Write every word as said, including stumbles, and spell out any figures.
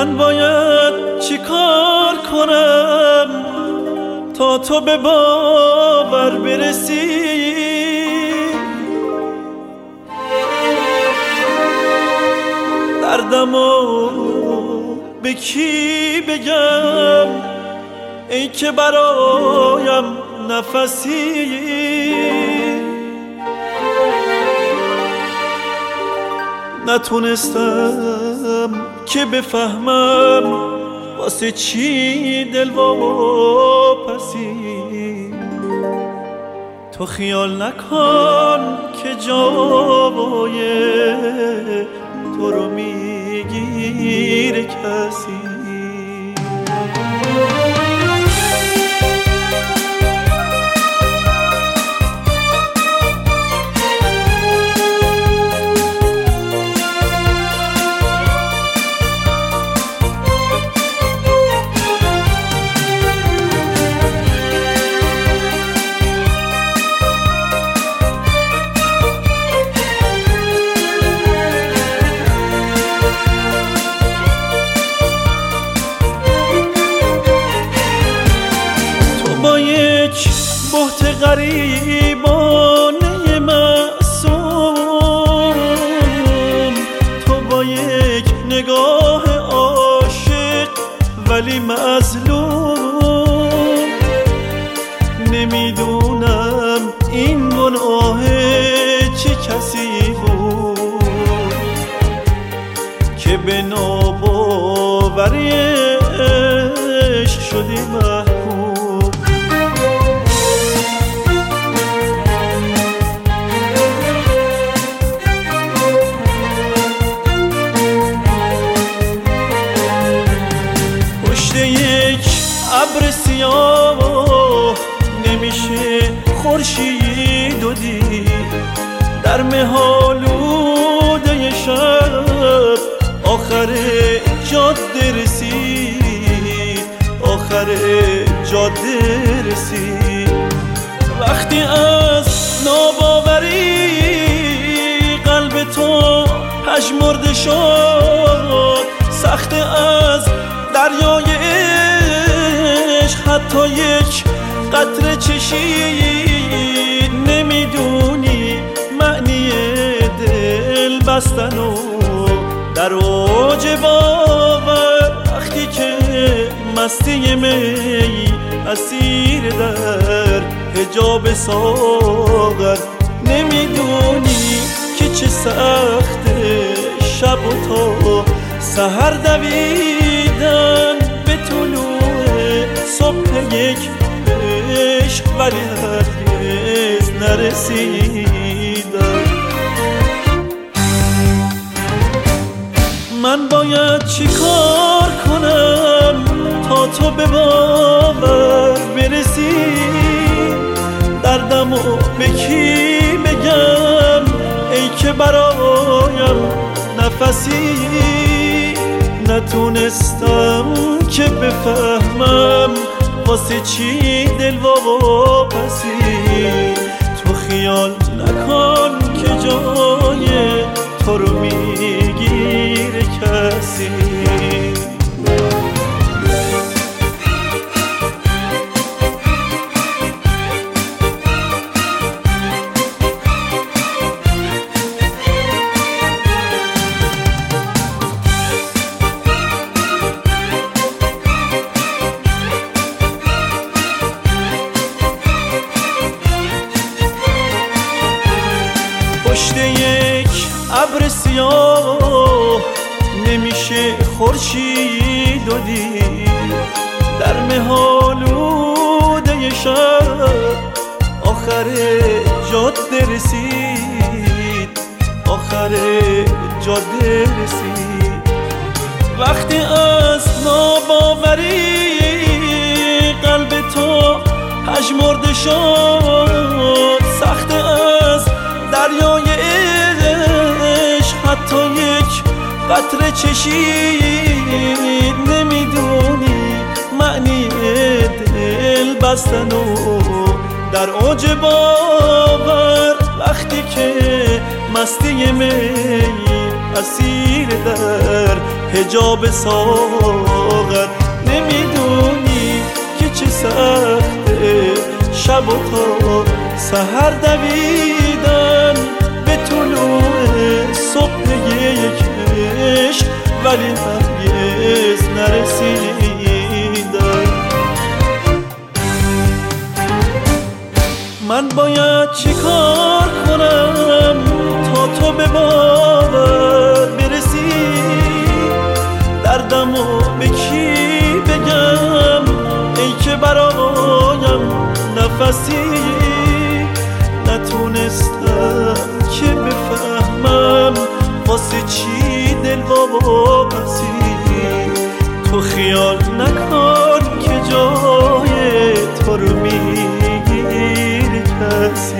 من باید چی کار کنم تا تو به باور برسی؟ دردمو به کی بگم ای که برایم نفسی؟ نتونستم که بفهمم واسه چی دل واپسی. تو خیال نکن که جای تو رو میگیره کسی. بهت غریبانه معصوم، تو با یک نگاه عاشق ولی مظلوم. نمیدونم این گناه چه کسی بود که به ناباوری عشق شدی محکوم. یک ابر سیاه نمیشه خورشید و دید، در مه‌آلوده شب آخر جاده رسید، آخر جاده رسید. وقتی از ناباوری قلب تو پژمرده شد، سخت از دریای عشق حتی یک قطره چشید. نمیدونی معنی دل بستن و در اوج باور، وقتی که مستی می اسیر در حجاب ساغر. نمیدونی که چه سخته شب و تا سحر دویدن به طلوع صبح یک عشق ولی هرگز نرسیدن. من باید چی کار کنم تا تو به باور برسی؟ دردمو به کی بگم ای که برایم نفسی؟ نتونستم که بفهمم واسه چی دل واپسی. تو خیال نکن که جای تو رو میگیره کسی. پشت یک ابر سیاه نمیشه خورشید و دید، در مه‌آلوده شب آخر جاده رسید، آخر جاده رسید. وقتی از ناباوری قلب تو پژمرده شد، سخت از دریای عشق حتی یک قطره چشید. نمیدونی معنی دل بستن و در اوج باور، وقتی که مستی می اسیر در حجاب ساغر. نمیدونی که چه سخته شب و تا سحر دویدن به طلوع صبح یک عشق، ولی هرگز نرسیدن. من باید چی کار کنم تا تو به باور برسی؟ دردمو به کی بگم ای که برایم نفسی؟ نتونستم که بفهمم واسه چی دل واپسی. تو خیال نکن که جای تو رو میگیری کسی.